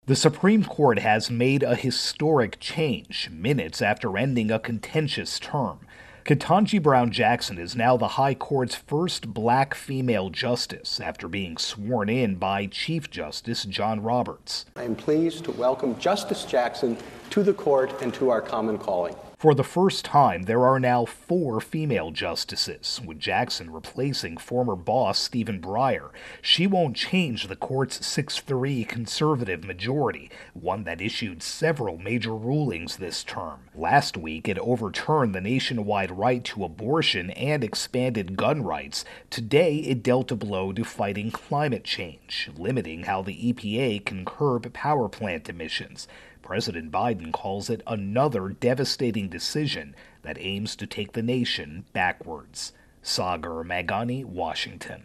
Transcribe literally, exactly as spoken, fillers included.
The Supreme Court has made a historic change minutes after ending a contentious term. Ketanji Brown Jackson is now the High Court's first black female justice after being sworn in by Chief Justice John Roberts. I am pleased to welcome Justice Jackson to the court and to our common calling. For the first time, there are now four female justices, with Jackson replacing former boss Stephen Breyer. She won't change the court's six three conservative majority, one that issued several major rulings this term. Last week, it overturned the nationwide right to abortion and expanded gun rights. Today, it dealt a blow to fighting climate change, limiting how the E P A can curb power plant emissions. President Biden calls it another devastating decision that aims to take the nation backwards. Sagar Meghani, Washington.